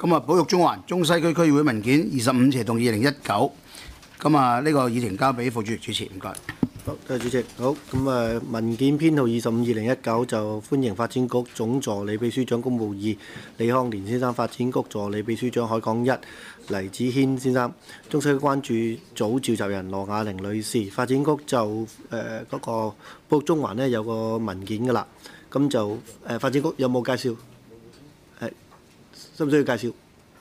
咁啊，保育中環中西區區議會文件25/2019。咁啊，呢個議程交俾副主席主持，唔該。 好，多謝主席。好，咁文件編號25/2019就歡迎發展局總助理秘書長公務2李康年先生、發展局助理秘書長海港1黎子軒先生、中西區關注組召集人羅雅玲女士。發展局就嗰個保育中環呢有個文件㗎啦，咁就發展局有冇介紹？需唔需要介紹？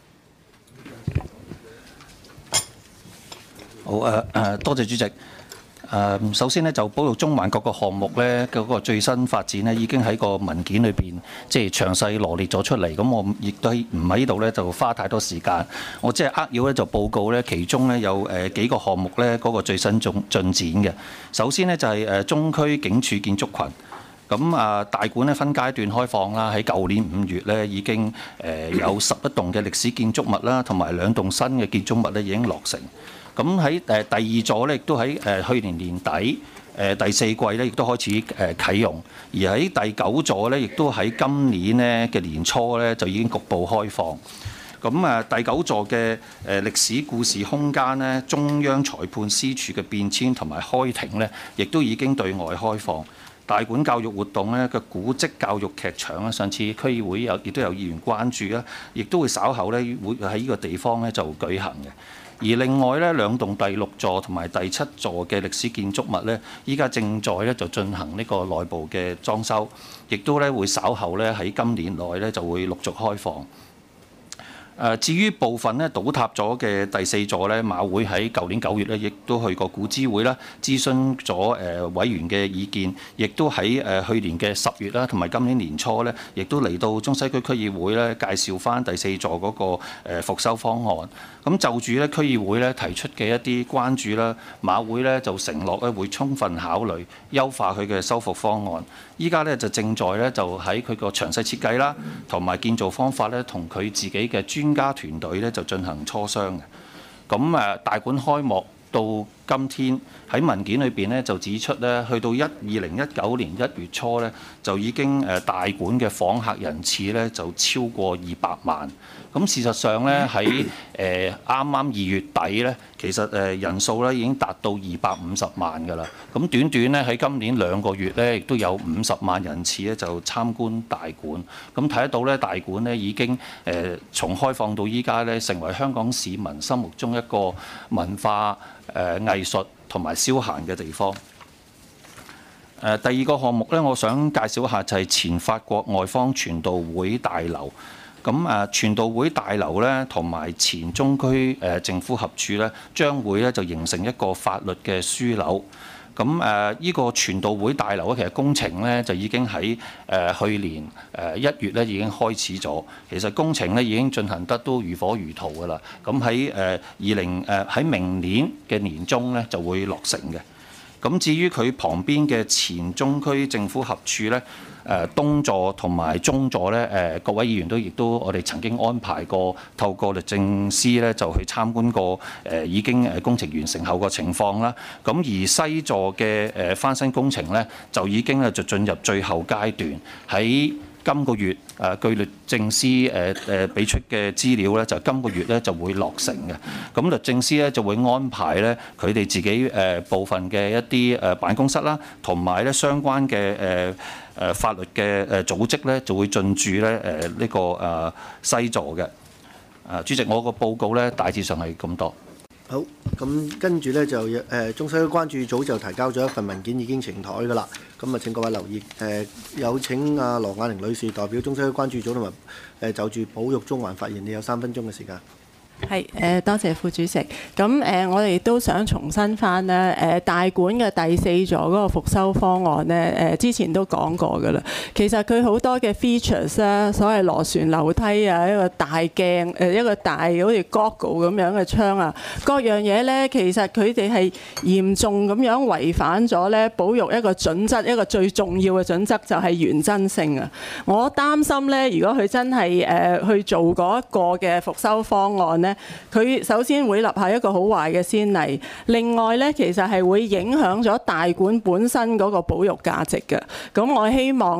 好多謝主席。首先呢，就保育中環各個項目呢嗰個最新發展呢，已經喺個文件裏邊即係詳細羅列咗出嚟。咁我亦都唔喺呢度呢，就花太多時間。我即係扼要呢，就報告呢，其中呢有幾個項目呢嗰個最新進展嘅。首先呢，就係中區警署建築群。咁大館呢分階段開放啦，喺舊年5月呢已經有11棟嘅歷史建築物啦，同埋2棟新嘅建築物呢已經落成。咁喺第二座咧，亦都喺去年年底第4季咧，亦都開始啟用。而喺第9座咧，亦都喺今年咧嘅年初咧，就已經局部開放。咁第9座嘅歷史故事空間咧，中央裁判司署嘅變遷同埋開庭咧，亦都已經對外開放。大館教育活動咧嘅古蹟教育劇場咧，上次區議會亦都有議員關注啦，亦都會稍後咧會喺呢個地方咧就舉行嘅。而另外咧2棟第6座同埋第7座嘅歷史建築物咧，依家正在咧就進行呢個內部嘅裝修，亦都咧會稍後咧喺今年內咧就會陸續開放。至於部分咧倒塌咗嘅第4座咧，馬會喺舊年9月咧，亦都去過古諮會啦，諮詢咗委員嘅意見，亦都喺去年嘅10月啦，同埋今年年初咧，亦都嚟到中西區區議會咧，介紹翻第4座嗰個復修方案。咁就住咧區議會咧提出嘅一啲關注啦，馬會咧就承諾咧會充分考慮優化佢嘅修復方案。依家咧就正在咧就喺佢個詳細設計啦，同埋建造方法咧，同佢自己嘅專家團隊咧就進行磋商嘅。咁大館開幕到今天喺文件裏邊咧就指出咧，去到2019年1月初咧就已經大館嘅訪客人次咧就超過200萬。咁事實上咧喺啱啱2月底咧，其實人數咧已經達到250萬㗎啦。咁短短咧喺今年2個月咧，亦都有50萬人次咧就參觀大館。咁睇得到咧，大館咧已經從開放到依家咧，成為香港市民心目中一個文化藝術同埋消閒嘅地方。第2個項目咧，我想介紹一下就係前法國外方傳道會大樓。咁傳道會大樓咧，同埋前中區政府合署咧，將會咧就形成一個法律嘅樞紐。咁呢個傳道會大樓咧，其實工程咧就已經喺去年1月咧已經開始咗。其實工程咧已經進行得都如火如荼㗎啦。咁喺明年嘅年中咧就會落成嘅。咁至於佢旁邊嘅前中區政府合署咧，東座同埋中座咧，各位議員亦都我哋曾經安排過，透過律政司咧就去參觀過已經工程完成後個情況啦。咁而西座嘅翻新工程咧，就已經咧就進入最後階段。喺今個月據律政司俾出嘅資料咧，就今個月咧就會落成嘅。咁律政司咧就會安排咧佢哋自己部分嘅一啲辦公室啦，同埋咧相關嘅法律嘅組織咧，就會進駐咧呢個西座嘅。主席，我個報告咧大致上係咁多。 好，咁跟住咧就中西區關注組就提交咗一份文件，已經呈台㗎啦。咁請各位留意。有請羅雅玲女士代表中西區關注組同埋就住保育中環發言，你有3分鐘嘅時間。 係多謝副主席。咁我哋都想重申翻咧，大館嘅第4座嗰個復修方案咧，之前都講過㗎啦。其實佢好多嘅 features 咧，所謂螺旋樓梯啊，一個大鏡，一個大好似 goggle 咁樣嘅窗啊，各樣嘢咧，其實佢哋係嚴重咁樣違反咗咧保育一個準則，一個最重要嘅準則就係原真性啊。我擔心咧，如果佢真係去做嗰一個嘅復修方案咧，佢首先會立下一個好壞嘅先例，另外咧其實係會影響咗大館本身嗰個保育價值嘅。咁我希望咧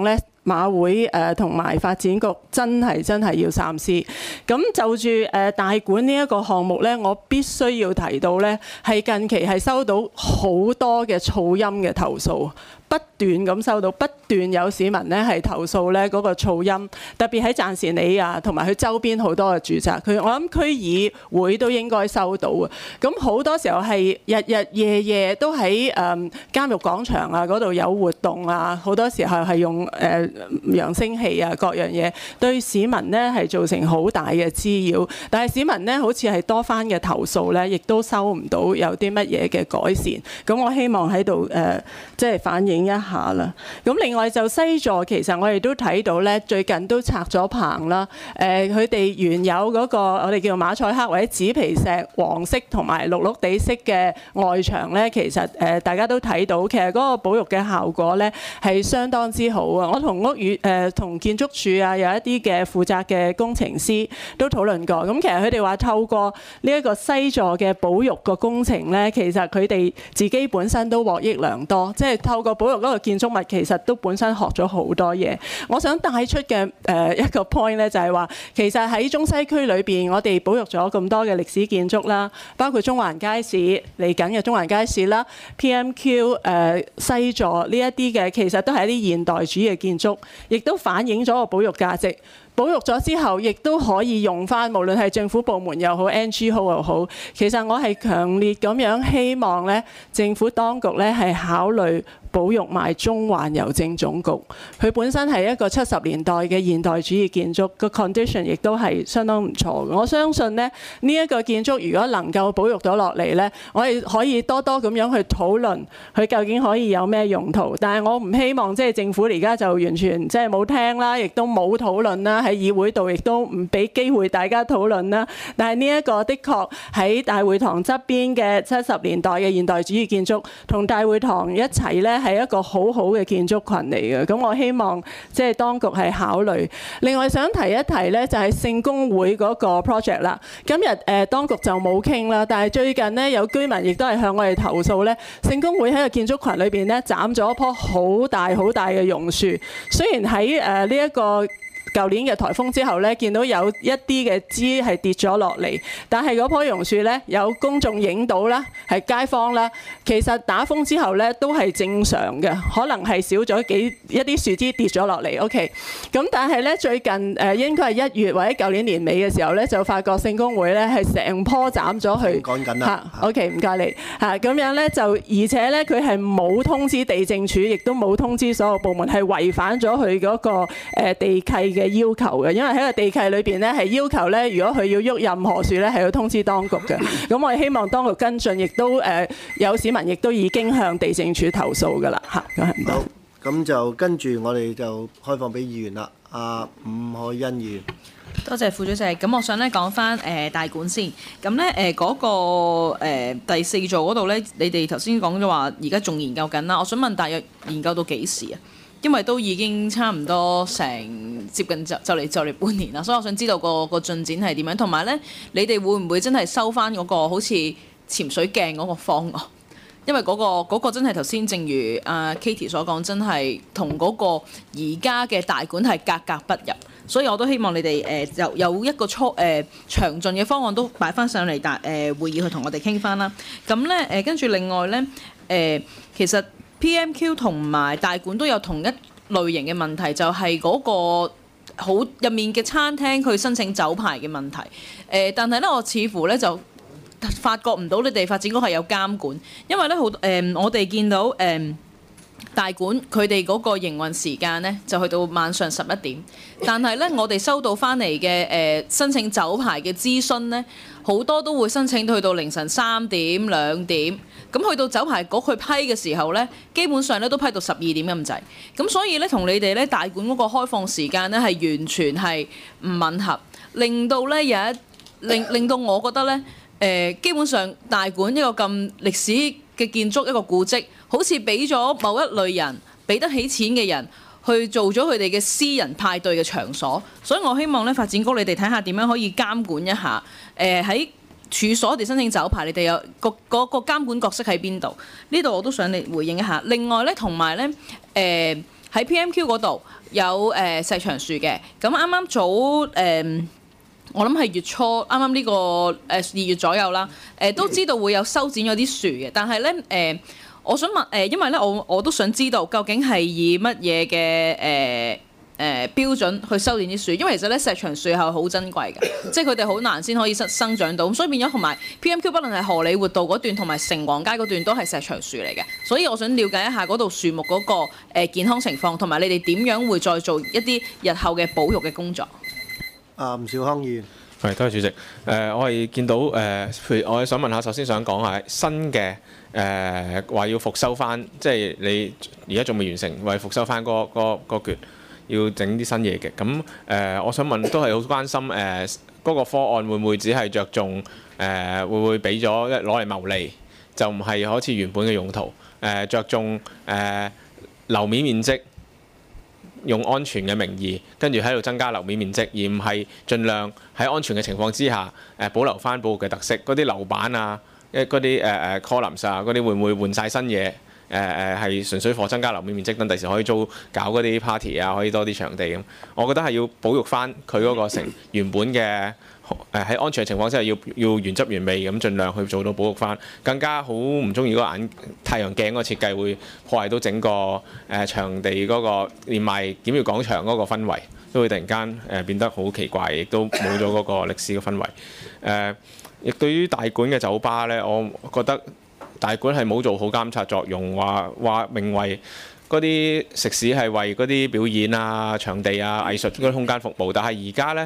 馬會同埋發展局真係要三思。咁就住大館呢一個項目呢，我必須要提到呢，係近期係收到好多嘅噪音嘅投訴。不斷咁收到，不斷有市民咧係投訴咧嗰個噪音，特別喺贊士里啊，同埋佢周邊好多嘅住宅。我諗區議會都應該收到啊。咁好多時候係日日夜夜都喺監獄廣場啊嗰度有活動啊，好多時候係用揚聲器啊各樣嘢，對市民呢係造成好大嘅滋擾。但係市民呢好似係多番嘅投訴呢，亦都收唔到有啲乜嘢嘅改善。咁我希望喺度即係反映一下啦。咁另外就西座，其實我哋都睇到咧，最近都拆咗棚啦。佢哋原有嗰個我哋叫馬賽克或者紙皮石黃色同埋綠綠地色嘅外牆咧，其實大家都睇到，其實嗰個保育嘅效果咧係相當之好啊！我同同建築署啊有一啲嘅負責嘅工程師都討論過。咁其實佢哋話透過呢一個西座嘅保育個工程咧，其實佢哋自己本身都獲益良多，即係透過保育嗰個建築物，其實都本身學咗好多嘢。我想帶出嘅一個 point 咧，就係話其實喺中西區裏邊，我哋保育咗咁多嘅歷史建築啦，包括中環街市嚟緊嘅中環街市啦、PMQ 西座呢一啲嘅，其實都係一啲現代主義嘅建築，亦都反映咗個保育價值。保育咗之後，亦都可以用返，無論係政府部門又好、NGO 又好。其實我係強烈咁樣希望咧，政府當局咧係考慮保育埋中環郵政總局。佢本身係一個70年代嘅現代主義建築，個 condition 亦都係相當唔錯嘅。我相信咧，呢一個建築如果能夠保育到落嚟咧，我哋可以多多咁樣去討論佢究竟可以有咩用途。但係我唔希望即係政府而家就完全即係冇聽啦，亦都冇討論啦。喺議會度亦都唔俾機會大家討論啦。但係呢一個的確喺大會堂側邊嘅70年代嘅現代主義建築，同大會堂一齊咧係一個好好嘅建築群嚟嘅。咁我希望即係當局係考慮。另外想提一提咧，就係聖公會嗰個 project 啦。今日當局就冇傾啦，但係最近呢，有居民亦都係向我哋投訴咧，聖公會喺個建築群裏邊咧斬咗一棵好大嘅榕樹。雖然喺呢一個舊年嘅颱風之後咧，見到有一啲嘅枝係跌咗落嚟，但係嗰棵榕樹咧有公眾影到啦，係街坊啦，其實打風之後咧都係正常嘅，可能係少咗一啲樹枝跌咗落嚟。OK， 咁但係咧最近應該係1月或者舊年年尾嘅時候咧，就發覺聖公會咧係成棵斬咗去。講緊啦。OK， 唔該你嚇。咁樣咧就而且咧佢係冇通知地政署，亦都冇通知所有部門，係違反咗佢嗰個地契嘅要求嘅，因為喺個地契裏邊咧係要求咧，如果佢要喐任何樹咧，係要通知當局嘅。咁我哋希望當局跟進，亦都有市民亦都已經向地政署投訴㗎啦嚇。 好，咁就跟住我哋就開放俾議員啦。阿伍凱欣議員。 多謝副主席。咁我想咧講翻大館先。咁咧嗰個第4座嗰度咧，你哋頭先講咗話，而家仲研究緊啦。我想問大約研究到幾時啊？因為都已經差唔多成接近就嚟半年啦，所以我想知道個進展係點樣，同埋咧，你哋會唔會真係收翻嗰個好似潛水鏡嗰個方案？因為嗰個真係頭先正如阿 Katie 所講，真係同嗰個而家嘅大館係格格不入，所以我都希望你哋有一個詳盡嘅方案都擺翻上嚟會議去同我哋傾翻啦。咁咧跟住另外咧其實PMQ 同埋大館都有同一類型嘅問題，就係嗰個好入面嘅餐廳佢申請酒牌嘅問題。但係咧，我似乎咧就發覺唔到你哋發展局係有監管，因為咧我哋見到大館佢哋嗰個營運時間咧就去到晚上11點，但係咧我哋收到翻嚟嘅申請酒牌嘅諮詢咧，好多都會申請去到凌晨3點2點。咁去到酒牌局去批嘅時候咧，基本上咧都批到12點咁滯。咁所以咧，同你哋咧大館嗰個開放時間咧係完全係唔吻合，令到咧令到我覺得咧基本上大館一個咁歷史嘅建築一個古蹟，好似俾咗某一類人俾得起錢嘅人去做咗佢哋嘅私人派對嘅場所。所以我希望咧發展局你哋睇下點樣可以監管一下喺處所地申請酒牌，你哋有個監管角色喺邊度？呢度我都想你回應一下。另外咧，同埋咧喺 PMQ 嗰度有石牆樹嘅，咁啱啱早我諗係月初，啱啱呢個2月左右啦，都知道會有修剪咗啲樹嘅，但係咧我想問因為咧我都想知道究竟係以乜嘢嘅標準去修剪啲樹，因為其實咧石牆樹係好珍貴嘅，即係佢哋好難先可以生長到，咁所以變咗同埋 PMQ 不論係荷里活道嗰段同埋城隍街嗰段都係石牆樹嚟嘅，所以我想了解一下嗰度樹木嗰個健康情況，同埋你哋點樣會再做一啲日後嘅保育嘅工作。 吳兆康議員。 係，多謝主席。我係見到譬如我係想問下，首先想講下新嘅話要復修翻，即係你而家仲未完成，為復修翻嗰橛，要整啲新嘢嘅。咁我想問，都係好關心嗰個方案會唔會只係着重會唔會俾咗攞嚟牟利，就唔係好似原本嘅用途着重樓面面積。用安全嘅名義，跟住喺度增加樓面面積，而唔係盡量喺安全嘅情況之下，保留翻保育嘅特色。嗰啲樓板啊，嗰啲columns 啊，嗰啲會唔會換晒新嘢？係純粹貨增加樓面面積，等第時可以搞嗰啲 party 啊，可以多啲場地咁。我覺得係要保育翻佢嗰個原本嘅喺安全嘅情況之下，要原汁原味咁盡量去做到保育翻。更加好唔中意嗰個太陽鏡嗰個設計會破壞到整個場地嗰個連埋檢閱廣場嗰個氛圍，都會突然間變得好奇怪，亦都冇咗嗰個歷史嘅氛圍。亦對於大館嘅酒吧呢，我覺得大館係冇做好監察作用，話名為嗰啲食肆係為嗰啲表演啊、場地啊、藝術嗰啲空間服務，但係而家呢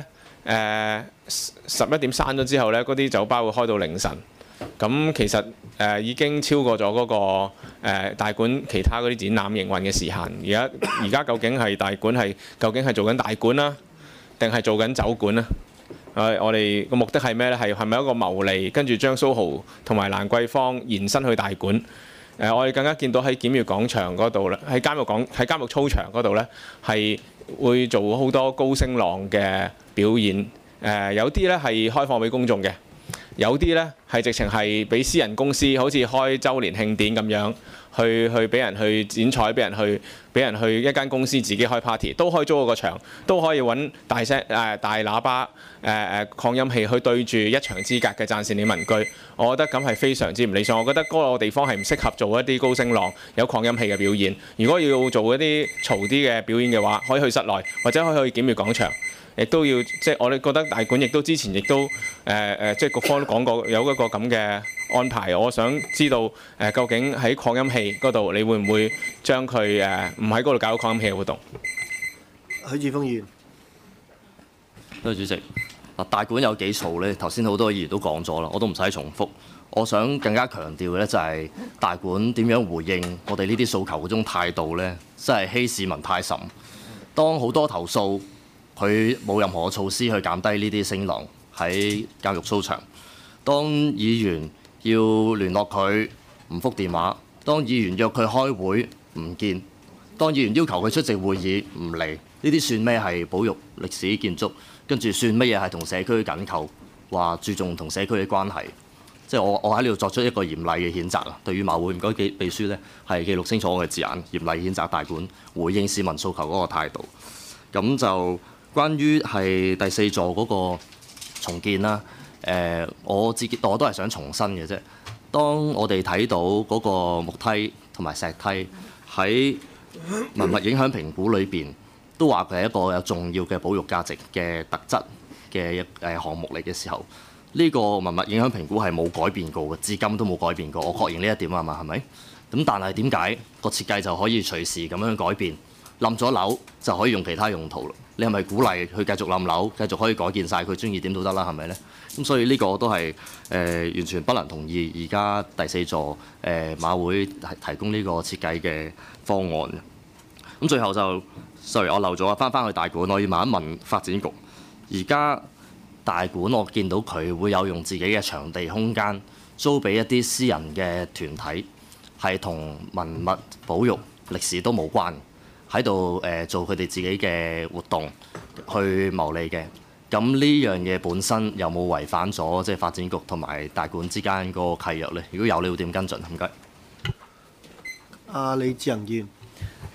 11點閂咗之後呢，嗰啲酒吧會開到凌晨。咁其實已經超過咗嗰個大館其他嗰啲展覽營運嘅時限。而家究竟係大館究竟係做緊大館啦，定係做緊酒館呢？我哋個目的係咩呢？係咪一個牟利，跟住將蘇豪同埋蘭桂坊延伸去大館？我哋更加見到喺檢閱廣場嗰度咧，喺監獄操場嗰度呢，係會做好多高聲浪嘅表演。有啲呢係開放俾公眾嘅，有啲呢係直情係俾私人公司，好似開週年慶典咁樣，去俾人去剪彩，俾人去一間公司自己開 party， 都可以租個場，都可以揾大喇叭擴音器去對住一牆之隔嘅贊善理民居。我覺得咁係非常之唔理想。我覺得嗰個地方係唔適合做一啲高聲浪有擴音器嘅表演。如果要做一啲嘈啲嘅表演嘅話，可以去室內或者可以去檢閱廣場。亦都要即係我哋覺得大館亦都之前亦都即係局方都講過有一個咁嘅安排。我想知道究竟喺擴音器嗰度，你會唔會將佢唔喺嗰度搞擴音器嘅活動？ 許智峯議員， 多謝主席。大館有幾嘈呢？頭先好多議員都講咗啦，我都唔使重複。我想更加強調嘅咧就係大館點樣回應我哋呢啲訴求嗰種態度呢，真係欺市民太甚。當好多投訴，佢冇任何措施去減低呢啲聲浪喺監獄操場。當議員要聯絡佢唔覆電話，當議員約佢開會唔見，當議員要求佢出席會議唔嚟，呢啲算咩係保育歷史建築？跟住算乜嘢係同社區緊扣？話注重同社區嘅關係？即係我喺呢度作出一個嚴厲嘅譴責啊！對於馬會唔該秘書呢係記錄清楚我嘅字眼，嚴厲譴責大館回應市民訴求嗰個態度。咁就關於係第4座嗰個重建啦，我都係想重申嘅啫。當我哋睇到嗰個木梯同埋石梯喺文物影響評估裏邊，都話佢係一個有重要嘅保育價值嘅特質嘅項目嚟嘅時候，呢個文物影響評估係冇改變過嘅，至今都冇改變過。我確認呢一點啊嘛，係咪？咁但係點解個設計就可以隨時咁樣改變？冧咗樓就可以用其他用途啦。你係咪鼓勵佢繼續冧樓，繼續可以改建晒佢中意點都得啦？係咪呢？咁所以呢個都係完全不能同意而家第4座馬會提供呢個設計嘅方案。咁最後就 sorry 我漏咗啊，翻去大館，我要問一問發展局。而家大館我見到佢會有用自己嘅場地空間租俾一啲私人嘅團體，係同文物保育歷史都冇關，喺度做佢哋自己嘅活動去牟利嘅。咁呢樣嘢本身有冇違反咗即係發展局同埋大館之間嗰個契約呢？如果有，你會點跟進？唔該。 李志恒議員。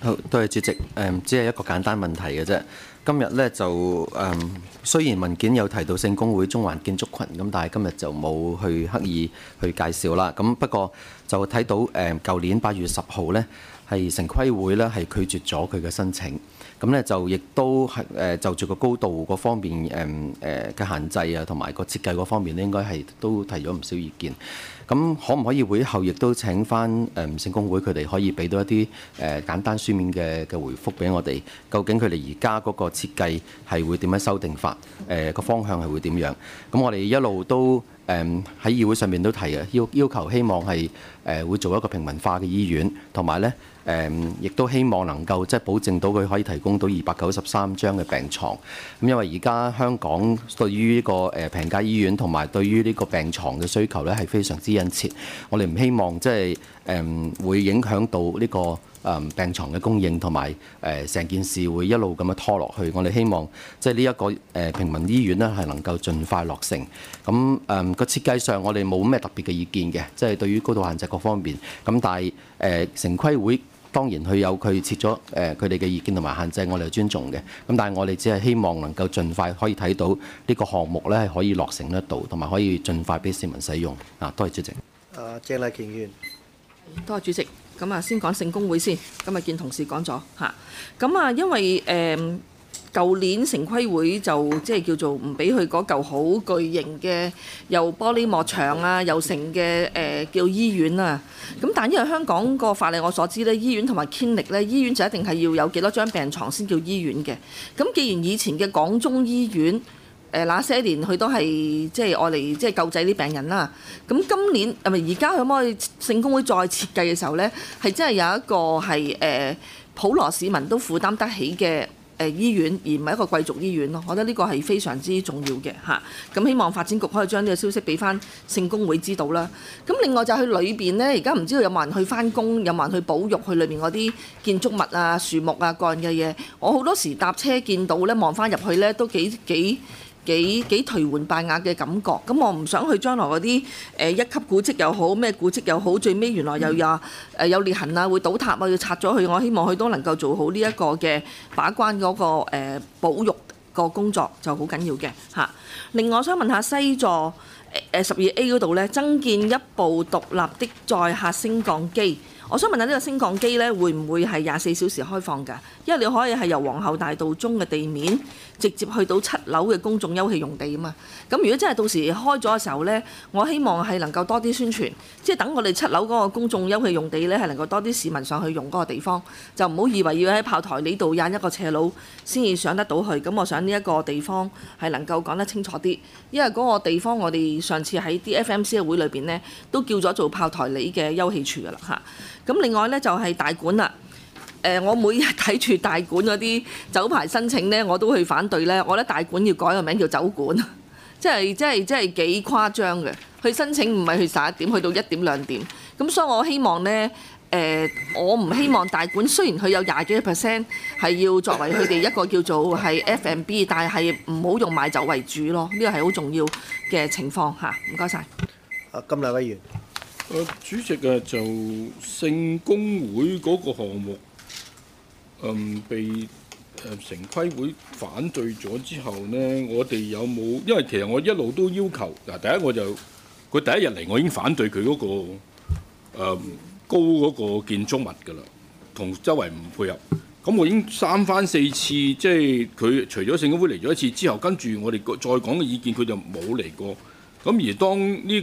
好，多謝主席。只係一個簡單問題嘅啫。今日咧就雖然文件有提到聖公會中環建築群咁，但係今日就冇去刻意去介紹啦。咁不過就睇到舊年8月10號咧，係城規會咧係拒絕咗佢嘅申請。咁咧就亦都係就住個高度嗰方面嘅限制啊，同埋個設計嗰方面咧，應該係都提咗唔少意見。咁可唔可以會後亦都請翻聖公會佢哋可以俾到一啲簡單書面嘅回覆俾我哋？究竟佢哋而家嗰個設計係會點樣修訂法？個方向係會點樣？咁我哋一路都喺議會上面都提嘅，要求希望係會做一個平民化嘅醫院，同埋咧亦都希望能夠即係保證到佢可以提供到293張嘅病床。咁因為而家香港對於呢個平價醫院同埋對於呢個病床嘅需求咧係非常之殷切，我哋唔希望即係會影響到呢個病床嘅供應，同埋成件事會一路咁樣拖落去。我哋希望即係呢一個平民醫院呢係能夠盡快落成。咁個設計上我哋冇咩特別嘅意見嘅，即係對於高度限制各方面。咁但係城規會當然佢有佢設咗佢哋嘅意見同埋限制，我哋係尊重嘅。咁但係我哋只係希望能夠盡快可以睇到呢個項目咧係可以落成得到，同埋可以盡快俾市民使用。多謝主席。 鄭麗瓊議員， 多謝主席。咁啊，先講聖公會先。今日見同事講咗嚇。咁啊，因為舊年城規會就即係叫做唔俾佢嗰嚿好巨型嘅又玻璃幕牆啊，又成嘅叫醫院啊。咁但因為香港個法例我所知咧，醫院同埋 clinic 咧，醫院就一定係要有幾多張病床先叫醫院嘅。咁既然以前嘅港中醫院那些年佢都係即係愛嚟即係救濟啲病人啦。咁今年而家可唔可以聖公會再設計嘅時候咧，係真係有一個係普羅市民都負擔得起嘅醫院，而唔係一個貴族醫院咯。我覺得呢個係非常之重要嘅嚇。咁希望發展局可以將呢個消息俾翻聖公會知道啦。咁另外就係裏邊呢，而家唔知道有冇人去翻工，有冇人去保育佢裏邊嗰啲建築物啊、樹木啊各樣嘅嘢。我好多時搭車見到呢，望翻入去呢都幾頹垣敗瓦嘅感覺。咁我唔想去將來嗰啲一級古蹟又好，咩古蹟又好，最尾原來又有裂痕啊，會倒塌啊，要拆咗佢。我希望佢都能夠做好呢一個嘅把關嗰個保育個工作就好緊要嘅嚇。另外我想問下西座12A 嗰度呢，增建一部獨立的載客升降機。我想問下呢個升降機呢，會唔會係24小時開放㗎？因為你可以係由皇后大道中嘅地面直接去到7樓嘅公眾休憩用地啊嘛。咁如果真係到時開咗嘅時候呢，我希望係能夠多啲宣傳，即係等我哋7樓嗰個公眾休憩用地呢，係能夠多啲市民上去用嗰個地方，就唔好以為要喺炮台呢度引一個斜路先至上得到去。咁我想呢一個地方係能夠講得清楚啲，因為嗰個地方我哋上次喺啲 FMC 嘅會裏邊呢，都叫咗做炮台里嘅休憩處㗎啦嚇。咁另外呢，就係大館啦。我每日睇住大館嗰啲酒牌申請呢，我都去反對呢。我覺得大館要改個名叫酒館，即係幾誇張嘅。去申請唔係去11點，去到1點2點。咁所以我希望呢，我唔希望大館雖然佢有20幾%係要作為佢哋一個叫做係 F&B， 但係唔好用賣酒為主咯。呢個係好重要嘅情況嚇。唔該晒。 金麗威議員。 主席就聖公會嗰個項目，被城規會反對咗之後呢，我哋有冇？因為其實我一路都要求嗱，第一我就佢第一日嚟，我已經反對佢嗰個高嗰個建築物㗎啦，同周圍唔配合。咁我已經3番4次，即係佢除咗聖公會嚟咗一次之後，跟住我哋再講嘅意見，佢就冇嚟過。咁而當呢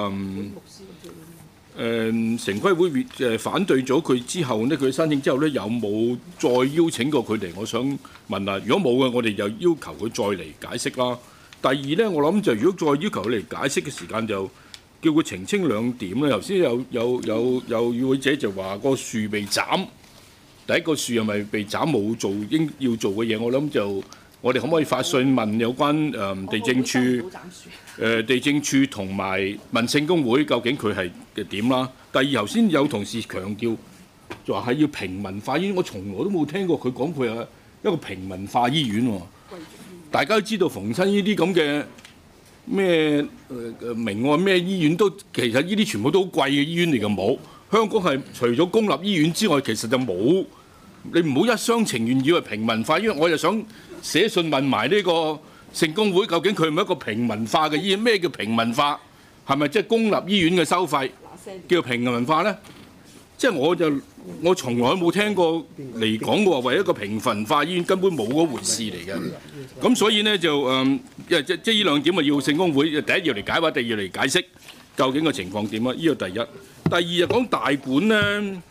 城規會反對咗佢之後呢，佢申請之後呢，有冇再邀請過佢哋？我想問下，如果冇嘅，我哋就要求佢再嚟解釋啦。第二呢，我諗就如果再要求佢嚟解釋嘅時間，就叫佢澄清2點啦。頭先有與會者就話個樹被斬，第一個樹係咪被斬冇做應要做嘅嘢？我諗就我哋可唔可以發信問有關地政處？地政處同埋民聖公會究竟佢係嘅點啦？第二頭先有同事強調就話係要平民化醫院，我從來都冇聽過佢講佢係一個平民化醫院喎。大家都知道逢親呢啲咁嘅咩明愛咩醫院都其實呢啲全部都好貴嘅醫院嚟嘅，冇香港係除咗公立醫院之外，其實就冇你唔好一廂情願以為平民化醫院，我就想寫信問埋呢個聖公會，究竟佢係咪一個平民化嘅醫院？咩叫平民化？係咪即係公立醫院嘅收費叫平民化呢？即係我從來冇聽過嚟講過話為一個平民化醫院根本冇嗰回事嚟嘅。咁所以呢，就即係呢兩點啊，要聖公會第一要嚟解話，第二要嚟解釋究竟個情況點啊？呢個第一。第二就講大館呢，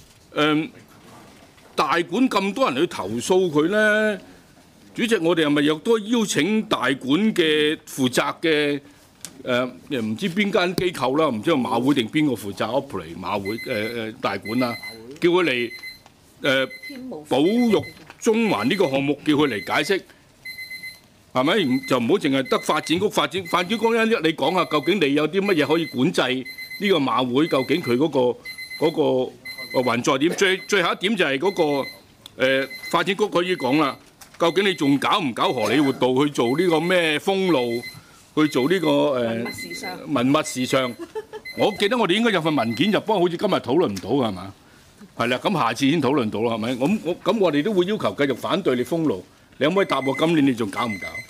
大館咁多人去投訴佢呢，主席，我哋係咪又都邀請大館嘅負責嘅又唔知邊間機構啦，唔知係馬會定邊個負責 operate 馬會大館啊，叫佢嚟保育中環呢個項目，叫佢嚟解釋，係咪？就唔好淨係得發展局發展局你講下究竟你有啲乜嘢可以管制呢個馬會？究竟佢嗰個運作點？最後一點就係嗰個發展局可以講啦。究竟你仲搞唔搞荷里活道去做呢個咩封路，去做呢個文物時尚？我記得我哋應該有份文件就幫，好似今日討論唔到㗎係嘛？係啦，咁下次先討論到啦，係咪？咁我哋都會要求繼續反對你封路。你可唔可以答我今年你仲搞唔搞？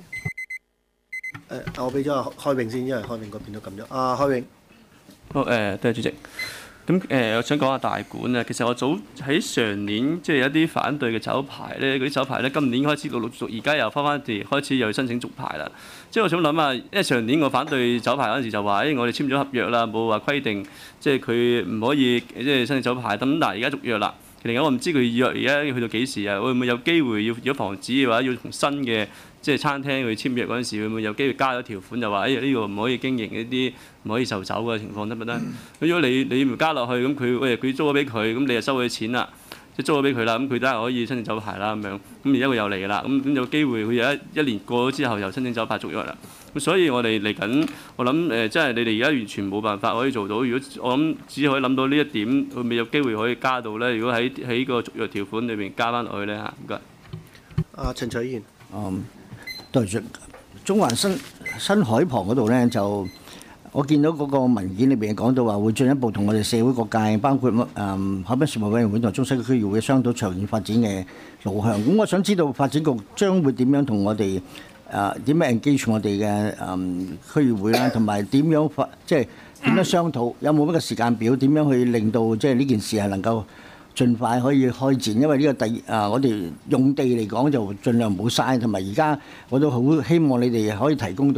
我俾咗開永先，因為開永嗰邊都撳咗。開永。 好多謝主席。咁我想講下大館啊。其實我早喺上年即係有啲反對嘅酒牌咧，嗰啲酒牌咧，今年開始陸續，而家又翻嚟開始又要申請續牌啦。即係我想諗下，因為上年我反對酒牌嗰陣時就話，我哋簽咗合約啦，冇話規定即係佢唔可以即係申請酒牌。咁但係而家續約啦，另外我唔知佢約而家去到幾時啊？會唔會有機會如果防止嘅話，要同新嘅即係餐廳去簽約嗰陣時，會唔會有機會加咗條款，就話呢個唔可以經營一啲唔可以售酒嘅情況得唔得？咁如果你唔加落去，咁佢租咗俾佢，咁你就收佢錢啦，即係租咗俾佢啦，咁佢都係可以申請酒牌啦咁樣。咁而家佢又嚟㗎啦，咁有機會佢有一年過咗之後又申請酒牌續約啦。咁所以我哋嚟緊，我諗即係你哋而家完全冇辦法可以做到。如果我諗只可以諗到呢一點，會唔會有機會可以加到咧？如果喺個續約條款裏邊加翻落去咧嚇，唔該。 陳采賢。 對住中環新海旁嗰度咧，就我見到嗰個文件裏邊講到話，會進一步同我哋社會各界，包括海濱事務委員會同中西區議會商討長遠發展嘅路向。咁我想知道發展局將會點樣同我哋點樣 engage 我哋嘅區議會啦，同埋點樣即係點樣商討，有冇一個時間表，點樣去令到即係呢件事係能夠盡快可以開展，因為呢個我哋用地嚟講就盡量唔好嘥，同埋而家我都好希望你哋可以提供到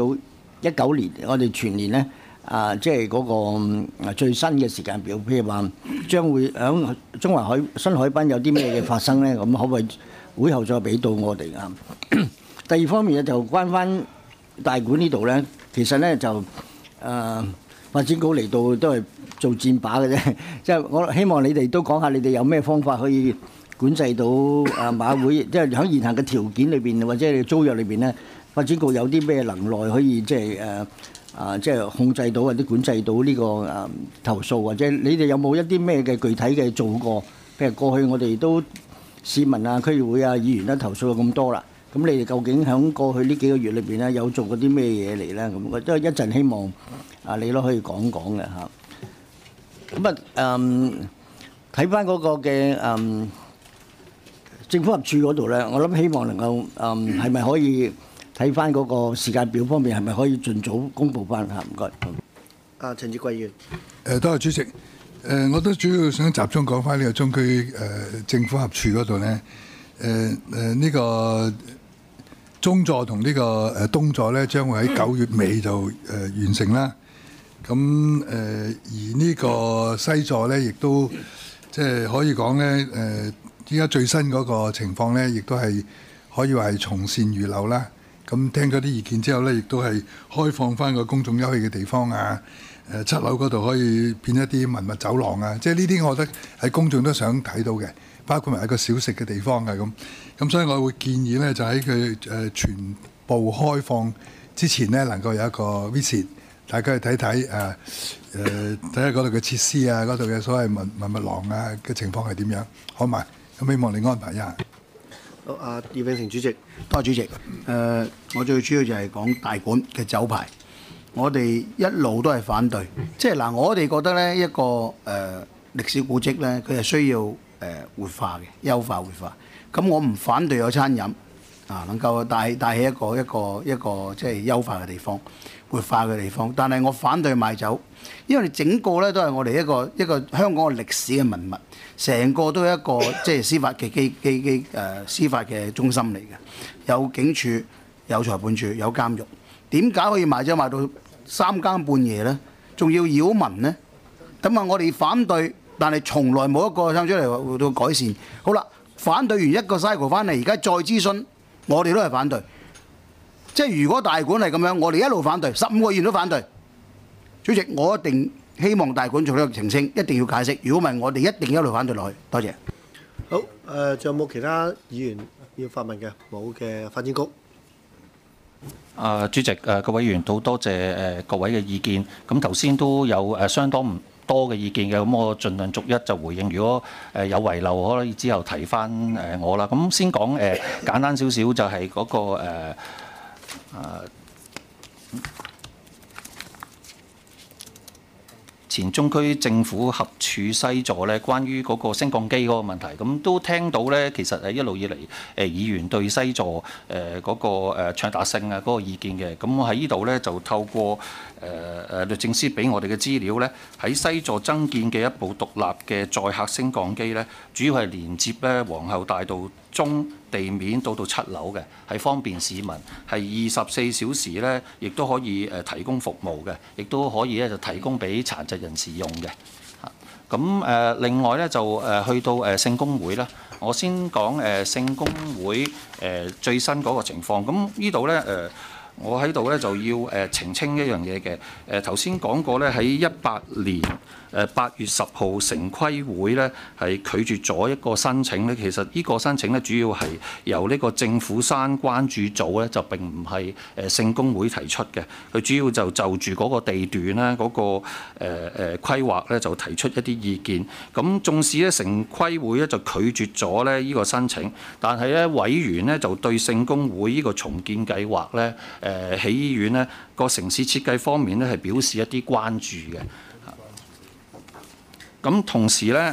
19年我哋全年咧即係嗰個最新嘅時間表，譬如話將會響中環新海濱有啲咩嘅發生咧，咁可唔可以會後再俾到我哋啊？第二方面咧就關翻大館呢度咧，其實咧就發展局嚟到都係做箭靶嘅啫，即係我希望你哋都講下你哋有咩方法可以管制到馬會，即係喺現行嘅條件裏邊或者你租約裏邊咧，發展局有啲咩能耐可以即係控制到或者管制到呢個投訴，或者你哋有冇一啲咩嘅具體嘅做過？譬如過去我哋都市民啊、區議會啊、議員都投訴咗咁多啦，咁你哋究竟喺過去呢幾個月裏邊咧有做過啲咩嘢嚟咧？咁我都一陣希望你都可以講講嘅嚇。咁睇翻嗰個嘅政府合署嗰度咧，我諗希望能夠係咪可以睇翻嗰個時間表方面係咪可以盡早公佈翻嚇？唔該。 陳志貴議員。 多謝主席。我都主要想集中講翻呢個中區政府合署嗰度咧，呢個中座同呢個東座咧，將會喺9月尾就完成啦。咁而呢個西座咧，亦都即係可以講咧，依家最新嗰個情況咧，亦都係可以話係從善如流啦。咁聽咗啲意見之後咧，亦都係開放翻個公眾休憩嘅地方啊。7樓嗰度可以變一啲文物走廊啊，即係呢啲我覺得係公眾都想睇到嘅，包括埋一個小食嘅地方啊咁所以我會建議咧，就喺佢全部開放之前咧，能夠有一個 visit， 大家去睇睇睇下嗰度嘅設施啊，嗰度嘅所謂文物廊啊嘅情況係點樣，好嘛？咁希望你安排一下。 好，葉永成主席。 多謝主席。我最主要就係講大館嘅酒牌。我哋一路都係反對，即係嗱，我哋覺得咧一個歷史古蹟咧，佢係需要活化嘅、優化活化。咁我唔反對有餐飲能夠帶起一個即係優化嘅地方、活化嘅地方。但係我反對賣酒，因為你整個咧都係我哋一個香港嘅歷史嘅文物，成個都係一個即係司法嘅司法嘅中心嚟嘅，有警署、有裁判處、有監獄。點解可以賣酒賣到3更半夜呢？仲要擾民呢？咁我哋反對，但係從來冇一個生出嚟到改善。好啦，反對完一個 cycle 翻嚟，而家再諮詢，我哋都係反對。即係如果大館係咁樣，我哋一路反對，15個議員都反對。主席，我一定希望大館做呢個澄清，一定要解釋。如果唔係，我哋一定一路反對落去。多謝。 好，仲有冇其他議員要發問嘅？冇嘅，發展局。 主席，各位議員都多謝各位嘅意見。咁頭先都有相當唔多嘅意見嘅，咁我盡量逐一就回應。如果有遺漏，可以之後提翻我啦。咁先講簡單少少，就係嗰個前中區政府合署西座咧，關於嗰個升降機嗰個問題，咁都聽到咧，其實一路以嚟議員對西座嗰個暢達性啊嗰個意見嘅，咁我喺呢度咧就透過律政司俾我哋嘅資料咧，喺西座增建嘅一部獨立嘅載客升降機咧，主要係連接咧皇后大道中地面到7樓嘅，係方便市民，係24小時咧，亦都可以提供服務嘅，亦都可以咧就提供俾殘疾人士用嘅。咁另外咧就去到聖公會啦，我先講聖公會最新嗰個情況。咁呢度咧我喺度咧就要澄清一樣嘢嘅。頭先講過咧，喺18年8月10號城規會咧係拒絕咗一個申請咧。其實呢個申請咧主要係由呢個政府山關注組咧，就並唔係聖公會提出嘅。佢主要就住嗰個地段咧嗰個規劃咧就提出一啲意見。咁縱使咧城規會咧就拒絕咗咧呢個申請，但係咧委員咧就對聖公會呢個重建計劃咧起醫院咧個城市設計方面咧係表示一啲關注嘅。咁同時咧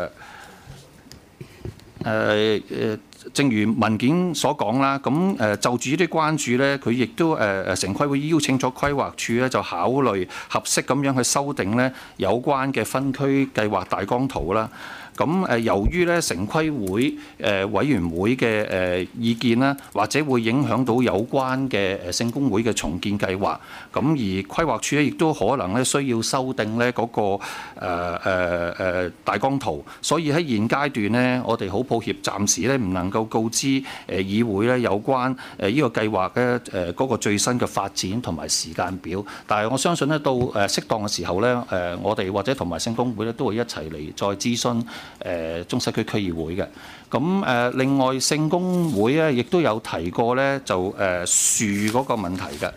正如文件所講啦，咁就住呢啲關注咧，佢亦都城規會邀請咗規劃處咧，就考慮合適咁樣去修訂咧有關嘅分區計劃大綱圖啦。咁由於咧城規會委員會嘅意見啦，或者會影響到有關嘅聖公會嘅重建計劃，咁而規劃處咧亦都可能咧需要修訂咧嗰個大綱圖，所以喺現階段咧，我哋好抱歉，暫時咧唔能夠告知議會咧有關呢個計劃咧嗰個最新嘅發展同埋時間表。但係我相信咧到適當嘅時候咧，我哋或者同埋聖公會咧都會一齊嚟再諮詢中西區區議會嘅。咁另外聖公會咧亦都有提過咧就樹嗰個問題嘅。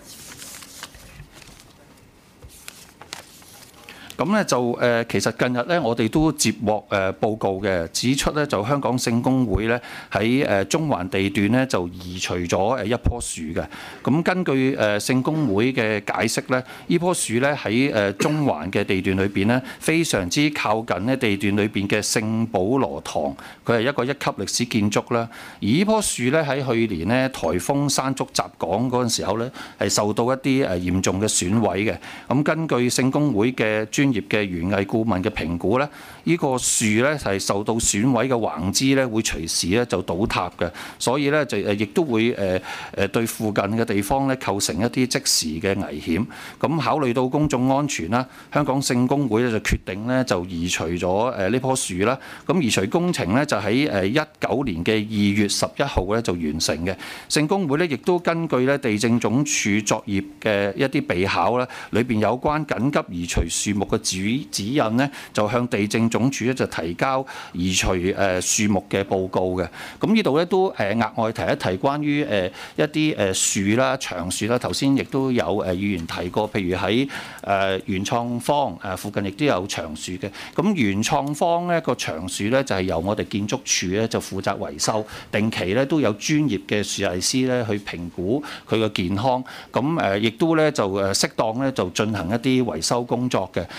咁咧就其實近日咧，我哋都接獲報告嘅，指出咧就香港聖公會咧喺中環地段咧就移除咗一棵樹嘅。咁根據聖公會嘅解釋咧，呢棵樹咧喺中環嘅地段裏邊咧，非常之靠近咧地段裏邊嘅聖保羅堂，佢係一個1級歷史建築啦。而呢棵樹咧喺去年咧颱風山竹襲港嗰陣時候咧，係受到一啲嚴重嘅損毀嘅。咁根據聖公會嘅專業嘅園藝顧問嘅評估咧，呢個樹咧係受到損毀嘅橫枝咧會隨時咧就倒塌嘅，所以咧就亦都會對附近嘅地方咧構成一啲即時嘅危險。咁考慮到公眾安全啦，香港聖公會咧就決定咧就移除咗呢棵樹啦。咁移除工程咧就喺19年嘅2月11號咧就完成嘅。聖公會咧亦都根據咧地政總署作業嘅一啲備考咧，裏邊有關緊急移除樹木嘅指引呢，就向地政總署咧就提交移除樹木嘅報告嘅。咁呢度咧都額外提一提關於一啲樹啦、長樹啦，頭先亦都有議員提過，譬如喺元創方附近亦都有長樹嘅。咁元創方呢個長樹咧就係由我哋建築署咧就負責維修，定期咧都有專業嘅樹藝師咧去評估佢嘅健康。咁亦都咧就適當咧就進行一啲維修工作嘅。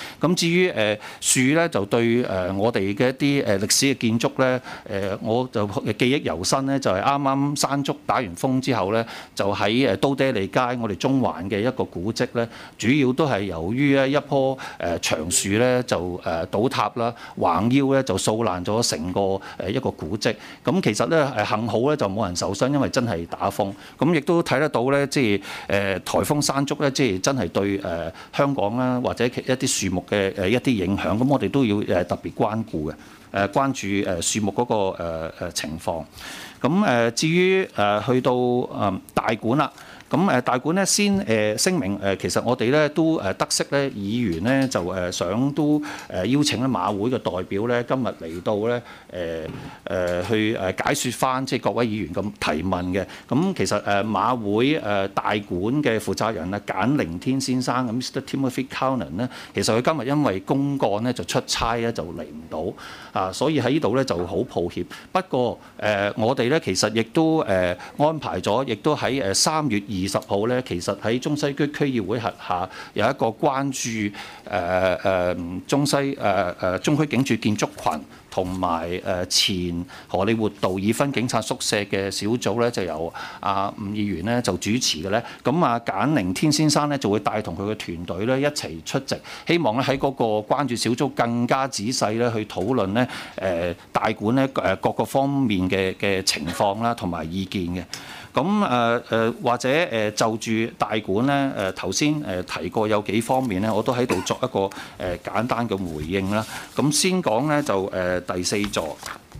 咁至於樹咧，就對我哋嘅一啲歷史嘅建築咧，我就記憶猶新咧，就係啱啱山竹打完風之後咧，就喺都爹利街我哋中環嘅一個古蹟咧，主要都係由於一棵長樹咧就倒塌啦，橫腰咧就掃爛咗成個一個古蹟。咁其實咧幸好咧就冇人受傷，因為真係打風。咁亦都睇得到咧，即係颱風山竹咧，即係真係對香港啦或者一啲樹木嘅一啲影響。咁我哋都要特別關顧嘅，關注樹木嗰個情況。咁至於去到大館啦。咁大館咧先聲明其實我哋咧都得悉咧議員咧就想都邀請咧馬會嘅代表咧今日嚟到咧去解説翻即係各位議員咁提問嘅。咁其實馬會大館嘅負責人啊簡凌天先生咁 Mr. Timothy Cowan 咧，其實佢今日因為公幹咧就出差咧就嚟唔到啊，所以喺呢度咧就好抱歉。不過我哋咧其實亦都安排咗，亦都喺3月20號咧，其實喺中西區區議會轄下有一個關注中區警署建築群同埋前荷里活道已婚警察宿舍嘅小組咧，就由伍議員咧就主持嘅咧。咁簡凌天先生咧就會帶同佢嘅團隊咧一齊出席，希望咧喺嗰個關注小組更加仔細咧去討論咧大館咧各個方面嘅情況啦同埋意見嘅。咁或者就住大館咧頭先提過有幾方面咧，我都喺度作一個簡單嘅回應啦。咁先講咧就第四座。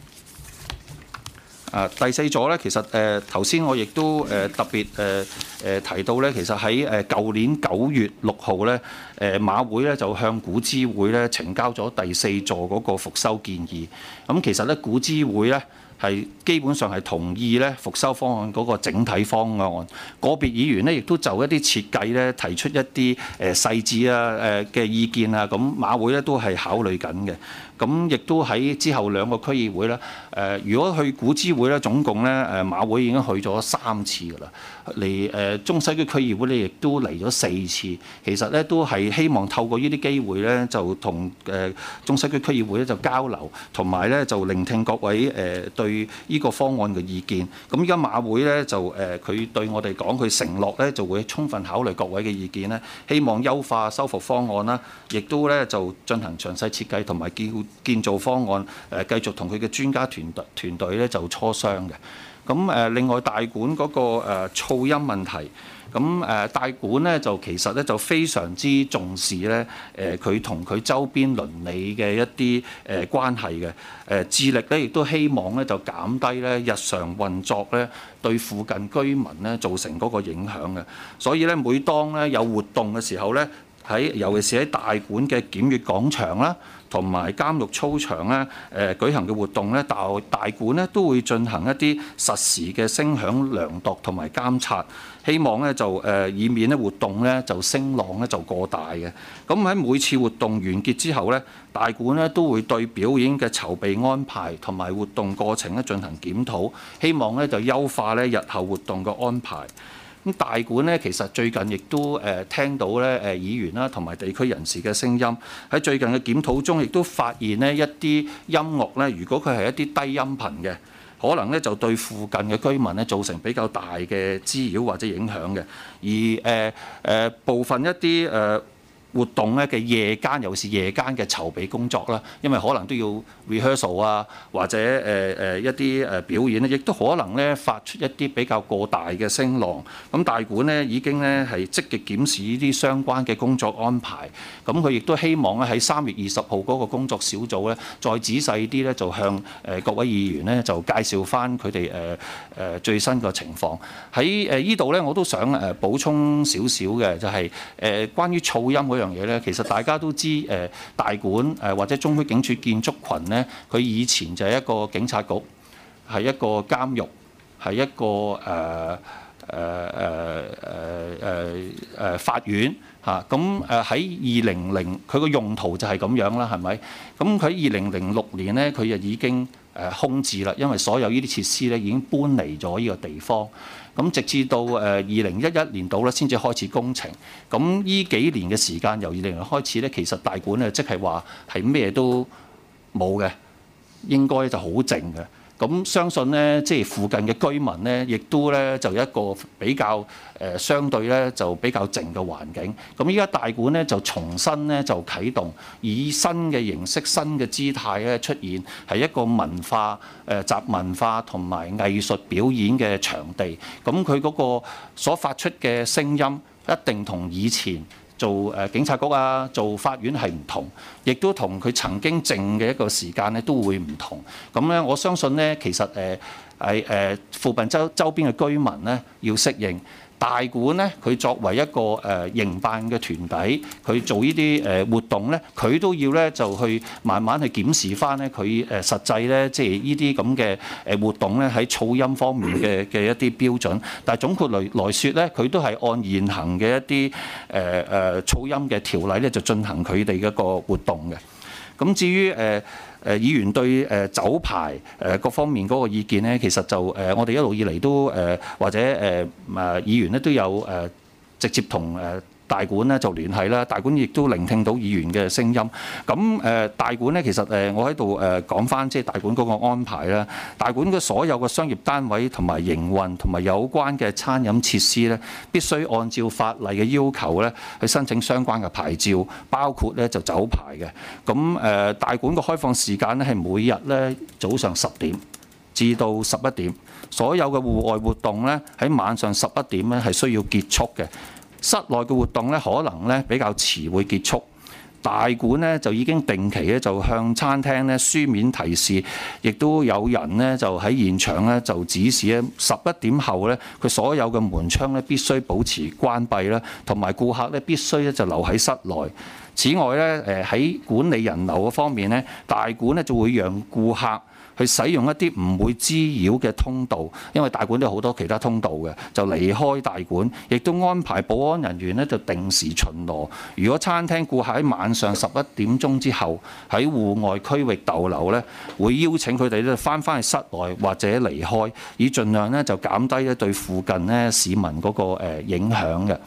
第四座咧，其實頭先我亦都特別提到咧，其實喺舊年9月6號咧，馬會咧就向古諮會咧呈交咗第四座嗰個復修建議。咁其實咧古諮會咧係基本上係同意咧復修方案嗰個整體方案，個別議員咧亦都就一啲設計咧提出一啲細緻嘅意見啊，咁馬會咧都係考慮緊嘅。咁亦都喺之後兩個區議會咧，如果去古諮會咧，總共咧馬會已經去咗3次㗎啦。嚟中西區區議會咧，亦都嚟咗4次。其實咧都係希望透過呢啲機會咧，就同中西區區議會咧就交流，同埋咧就聆聽各位對呢個方案嘅意見。咁而家馬會咧就佢對我哋講，佢承諾咧就會充分考慮各位嘅意見咧，希望優化修復方案啦，亦都咧就進行詳細設計同埋建造方案，繼續同佢嘅專家團隊咧就磋商嘅。咁另外大館嗰個噪音問題，咁大館咧就其實咧就非常之重視咧佢同佢周邊鄰里嘅一啲關係嘅，致力咧亦都希望咧就減低咧日常運作咧對附近居民咧造成嗰個影響嘅。所以咧每當咧有活動嘅時候咧，尤其是喺大館嘅檢閱廣場啦，同埋監獄操場咧舉行嘅活動咧，大館咧都會進行一啲實時嘅聲響量度同埋監察，希望咧就以免咧活動咧就聲浪咧就過大嘅。咁喺每次活動完結之後咧，大館咧都會對表演嘅籌備安排同埋活動過程咧進行檢討，希望咧就優化咧日後活動嘅安排。咁大館咧，其實最近亦都聽到咧議員啦同埋地區人士嘅聲音，喺最近嘅檢討中，亦都發現呢一啲音樂咧，如果佢係一啲低音頻嘅，可能咧就對附近嘅居民咧造成比較大嘅滋擾或者影響嘅。而部分一啲活動咧嘅夜間，尤其是夜間嘅籌備工作啦，因為可能都要 rehearsal 啊，或者一啲表演咧，亦都可能咧發出一啲比較過大嘅聲浪。咁大館咧已經咧係積極檢視呢啲相關嘅工作安排。咁佢亦都希望咧喺3月20號嗰個工作小組咧，再仔細啲咧就向各位議員咧就介紹翻佢哋最新嘅情況。喺呢度咧，我都想補充少少嘅，就係關於噪音嗰樣嘢咧，其實大家都知大館或者中區警署建築群咧，佢以前就係一個警察局，係一個監獄，係一個法院嚇。咁喺2000佢個用途就係咁樣啦，係咪？咁佢喺2006年咧，佢就已經空置啦，因為所有呢啲設施咧已經搬離咗呢個地方。咁直至到2011年度咧先至開始工程。咁呢幾年嘅時間由2020年開始咧，其實大館咧即係話係咩都冇嘅，應該就好靜嘅。咁相信咧，即係附近嘅居民咧，亦都咧就一個比較相對咧就比較靜嘅環境。咁依家大館咧就重新咧就啟動，以新嘅形式、新嘅姿態咧出現，係一個文化集文化同埋藝術表演嘅場地。咁佢嗰個所發出嘅聲音一定同以前做警察局啊、做法院係唔同，亦都同佢曾經靜嘅一個時間咧都會唔同。咁咧，我相信咧，其實附近周邊嘅居民咧要適應。大館咧，佢作為一個營辦嘅團體，佢做呢啲活動咧，佢都要咧就去慢慢去檢視翻咧佢實際咧，即係呢啲咁嘅活動咧喺噪音方面嘅一啲標準。但係總括來說咧，佢都係按現行嘅一啲噪音嘅條例咧，就進行佢哋嘅一個活動嘅。咁至於議員對酒牌各方面嗰個意見咧，其實就我哋一路以嚟都或者議員咧都有直接同大館咧就聯繫啦，大館亦都聆聽到議員嘅聲音。咁大館咧，其實我喺度講翻即係大館嗰個安排啦。大館嘅所有嘅商業單位同埋營運同埋有關嘅餐飲設施咧，必須按照法例嘅要求咧去申請相關嘅牌照，包括咧就酒牌嘅。咁大館嘅開放時間咧係每日咧早上10點至到11點，所有嘅戶外活動咧喺晚上11點咧係需要結束嘅。室內嘅活動咧，可能咧比較遲會結束。大館咧就已經定期咧就向餐廳咧書面提示，亦都有人咧就喺現場咧就指示咧11點後咧佢所有嘅門窗咧必須保持關閉啦，同埋顧客咧必須咧就留喺室內。此外咧喺管理人流嘅方面咧，大館咧就會讓顧客去使用一啲唔會滋擾嘅通道，因為大館都有好多其他通道嘅，就離開大館，亦都安排保安人員咧就定時巡邏。如果餐廳顧客喺晚上11點鐘之後喺戶外區域逗留咧，會邀請佢哋咧翻去室內或者離開，以盡量咧就減低咧對附近咧市民嗰個影響嘅。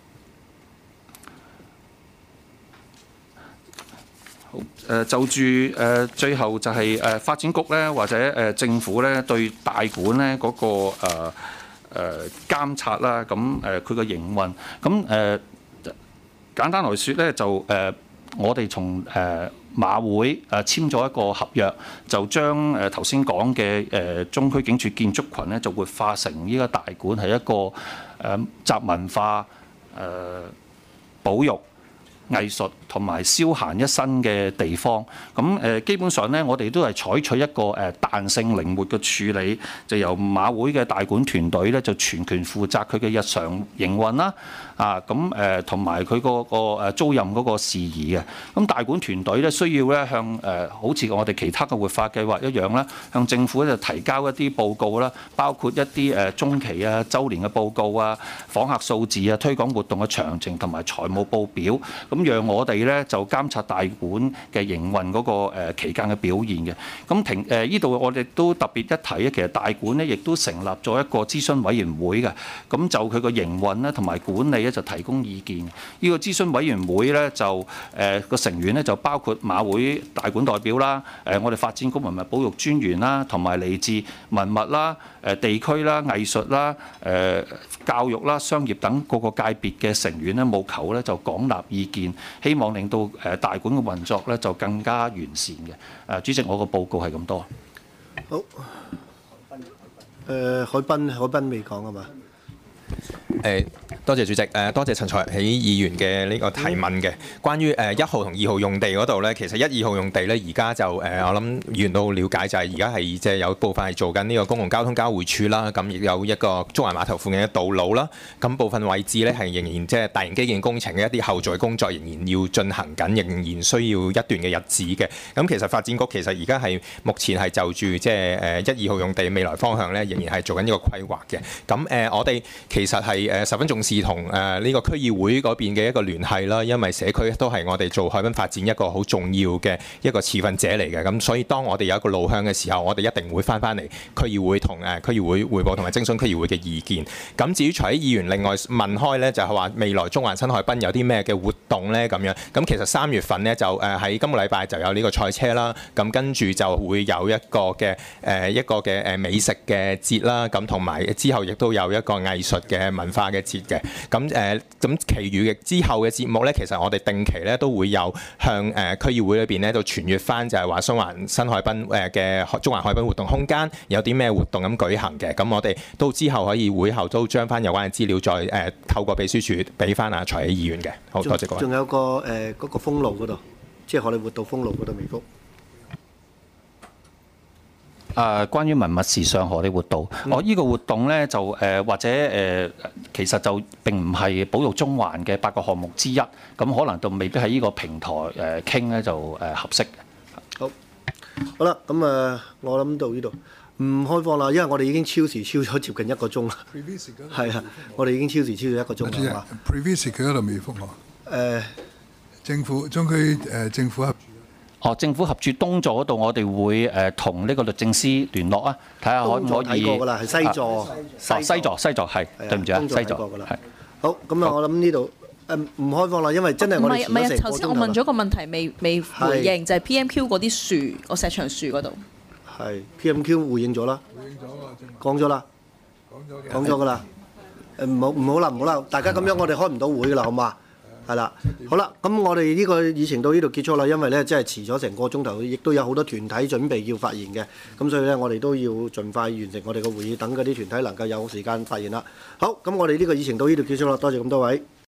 就住最後就係發展局咧或者政府咧對大館咧嗰個監察啦，咁佢個營運，咁簡單來説咧就我哋從馬會簽咗一個合約，就將頭先講嘅中區警署建築群咧就活化成呢個大館係一個集文化保育、藝術同埋消閒一身嘅地方，咁基本上咧，我哋都係採取一個彈性靈活嘅處理，就由馬會嘅大館團隊咧就全權負責佢嘅日常營運啦，咁同埋佢嗰個租賃嗰個事宜嘅。咁大館團隊咧需要咧向好似我哋其他嘅活化計劃一樣啦，向政府咧提交一啲報告啦，包括一啲中期啊、週年嘅報告啊、訪客數字啊、推廣活動嘅詳情同埋財務報表，咁讓我哋咧就監察大館嘅營運嗰個期間嘅表現嘅。咁呢度我哋都特別一提咧，其實大館咧亦都成立咗一個諮詢委員會嘅。咁就佢個營運咧同埋管理咧就提供意見。呢個諮詢委員會咧就個成員咧就包括馬會大館代表啦、我哋發展局文物保育專員啦，同埋嚟自文物啦、地區啦、藝術啦、教育啦、商業等各個界別嘅成員咧，務求咧就廣納意見，希望令到大館嘅運作咧就更加完善嘅。主席，我個報告係咁多。 好。海濱未講啊嘛？ 多謝主席，多謝陳才喜議員嘅呢個提問嘅。關於1號同2號用地嗰度呢，其實1、2號用地呢，而家就我諗議員都好了解，就係而家係即係有部分係做緊呢個公共交通交匯處啦，咁亦有一個中環碼頭附近嘅道路啦，咁部分位置呢，係仍然即係大型基建工程嘅一啲後續工作仍然要進行緊，仍然需要一段嘅日子嘅。咁其實發展局其實而家係目前係就住即係1、2號用地未來方向呢，仍然係做緊呢個規劃嘅。咁我哋其實係哋十分重視同呢個區議會嗰邊嘅一個聯繫啦，因為社區都係我哋做海濱發展一個好重要嘅一個持份者嚟嘅，咁所以當我哋有一個路向嘅時候，我哋一定會翻嚟區議會同區議會匯報同埋徵詢區議會嘅意見。咁至於財委議員另外問開呢，就係話未來中環新海濱有啲咩嘅活動呢？咁樣，咁其實3月份呢，就喺今個禮拜就有呢個賽車啦，咁跟住就會有一個嘅美食嘅節啦，咁同埋之後亦都有一個藝術嘅文化嘅節嘅。咁其餘嘅之後嘅節目呢，其實我哋定期呢都會有向區議會裏邊呢度傳閱翻，就係話中環新海濱嘅中環海濱活動空間有啲咩活動咁舉行嘅。咁我哋都之後可以會後都將翻有關嘅資料再透過秘書處俾翻阿財委議員嘅。好多謝各位。 仲有個嗰個封路嗰度，即係荷里活道封路嗰度未覆。 關於文物時尚荷里活道，我呢個活動呢，就或者其實就並唔係保育中環嘅8個項目之一，咁可能就未必喺呢個平台傾呢就合適嘅。 好啦，咁我諗到呢度唔開放啦，因為我哋已經超時超咗接近1個鐘啦。係啊，我哋已經超時超咗1個鐘啦。 Previous 佢嗰度未覆我。政府中區政府合政府合署東座嗰度，我哋會同呢個律政司聯絡啊，睇下可唔可以。 睇過㗎啦，係西座。 西座係，對唔住啊，西座係。 好，咁啊，我諗呢度唔開放啦，因為真係我哋唔係頭先我問咗個問題未回應，就係 PMQ 嗰啲樹，個石牆樹嗰度。 係 PMQ 回應咗啦。講咗啦。講咗㗎啦。唔好啦，大家咁樣我哋開唔到會㗎啦，好嘛？係啦，好啦，咁我哋呢個議程到呢度結束啦，因為咧真係遲咗成個鐘頭，亦都有好多團體準備要發言嘅，咁所以咧我哋都要盡快完成我哋個會議，等嗰啲團體能夠有時間發言啦。好，咁我哋呢個議程到呢度結束啦，多謝咁多位。